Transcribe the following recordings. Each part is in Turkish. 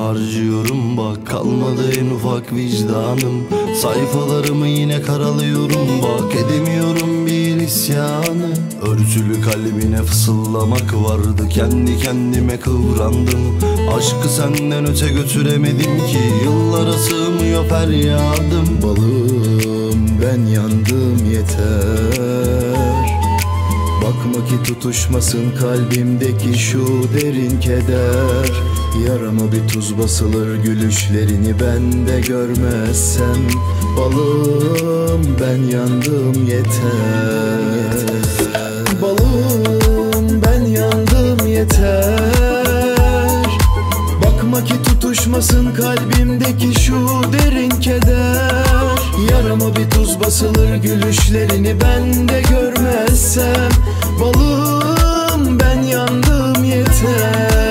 harcıyorum bak, kalmadı en ufak vicdanım. Sayfalarımı yine karalıyorum bak, edemiyorum bir isyanı. Örtülü kalbine fısıldamak vardı, kendi kendime kıvrandım. Aşkı senden öte götüremedim ki, yıllara sığmıyor feryadım. Balım ben yandım yeter, bakma ki tutuşmasın kalbimdeki şu derin keder. Yarama bir tuz basılır gülüşlerini ben de görmezsem. Balım ben yandım yeter, balım ben yandım yeter. Bakma ki tutuşmasın kalbimdeki şu derin keder. Yarama bir tuz basılır gülüşlerini ben de görmezsem. Balım ben yandım yeter.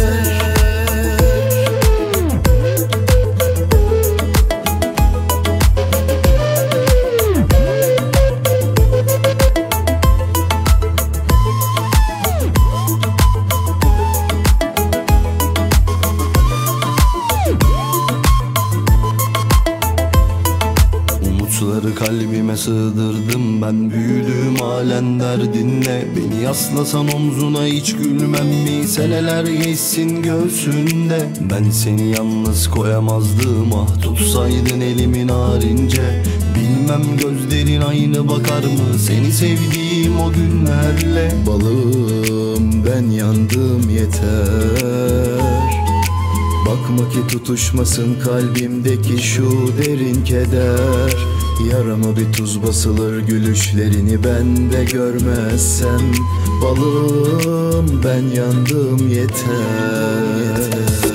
Umutları kalbime sığdırdım ben, büyüdüğüm halen derdinle. Beni yaslasan omzuna hiç gülmem mi, seneler geçsin göğsünde. Ben seni yalnız koyamazdım ah, tutsaydın elimi narince. Bilmem gözlerin aynı bakar mı seni sevdiğim o günlerle. Balım ben yandım yeter, bakma ki tutuşmasın kalbimdeki şu derin keder. Yarama bir tuz basılır gülüşlerini ben de görmezsem. Balım ben yandım yeter,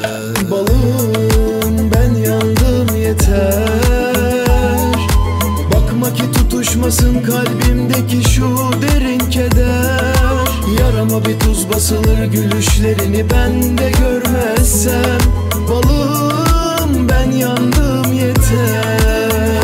balım ben yandım yeter. Bakma ki tutuşmasın kalbimdeki şu derin keder. Yarama bir tuz basılır gülüşlerini ben de görmezsem. Balım ben yandım yeter.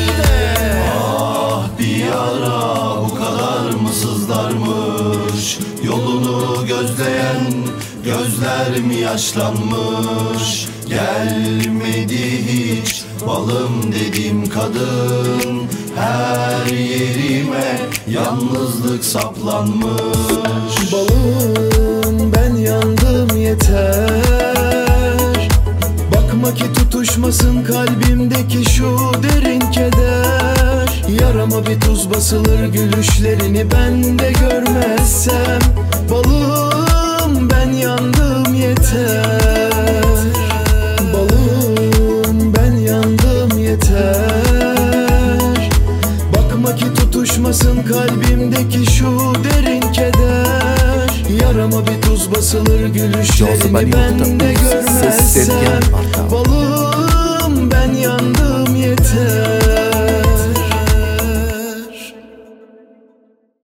Ah bir yara bu kadar mı sızlarmış, yolunu gözleyen gözler mi yaşlanmış. Gelmedi hiç balım dediğim kadın, her yerime yalnızlık saplanmış. Balım ben yandım yeter, bakma ki tutuşmasın kalbimdeki şu derin keder. Yarama bir tuz basılır gülüşlerini ben de görmezsem. Balım ben yandım yeter, balım ben yandım yeter. Bakma ki tutuşmasın kalbimdeki şu derin keder. Yarama bir tuz basılır gülüşlerini ben de görmezsem. Balım ben yandım yeter.